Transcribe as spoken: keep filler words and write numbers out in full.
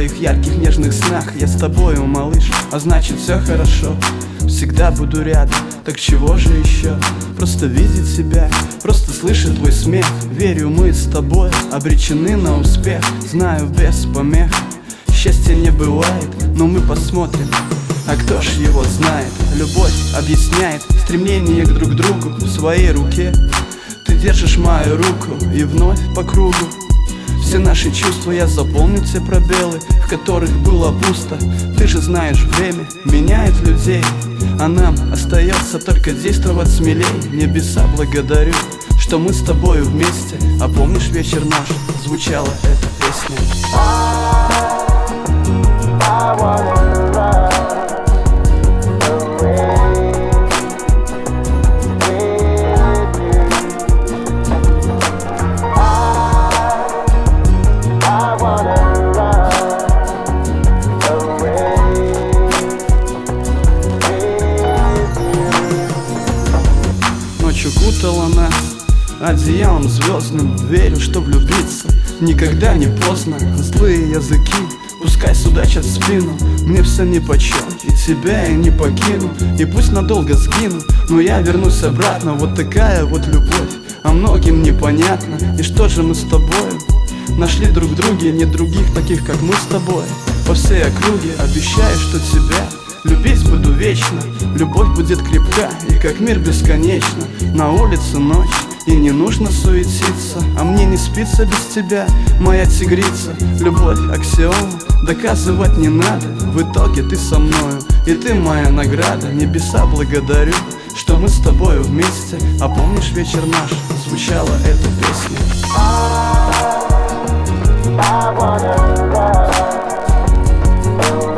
твоих ярких нежных снах я с тобою, малыш, а значит все хорошо. Всегда буду рядом, так чего же еще? Просто видеть тебя, просто слышать твой смех. Верю, мы с тобой обречены на успех. Знаю, без помех счастья не бывает, но мы посмотрим, а кто ж его знает. Любовь объясняет стремление к друг другу в своей руке. Ты держишь мою руку и вновь по кругу все наши чувства я заполню те пробелы, в которых было пусто. Ты же знаешь, время меняет людей, а нам остается только действовать смелей. Небеса благодарю, что мы с тобою вместе. А помнишь вечер наш, звучала эта песня? Укутала нас одеялом звездным. Верю, что влюбиться никогда не поздно. Злые языки пускай судачат в спину. Мне все нипочем, и тебя я не покину. И пусть надолго сгину, но я вернусь обратно. Вот такая вот любовь, а многим непонятно. И что же мы с тобою нашли друг в друге, не других таких, как мы с тобой. По всей округе обещаю, что тебя любить буду вечно. Любовь будет крепка и как мир бесконечно. На улице ночь и не нужно суетиться, а мне не спится без тебя, моя тигрица. Любовь аксиома, доказывать не надо. В итоге ты со мною, и ты моя награда. Небеса благодарю, что мы с тобою вместе. А помнишь вечер наш, звучала эта песня? I wanna run away.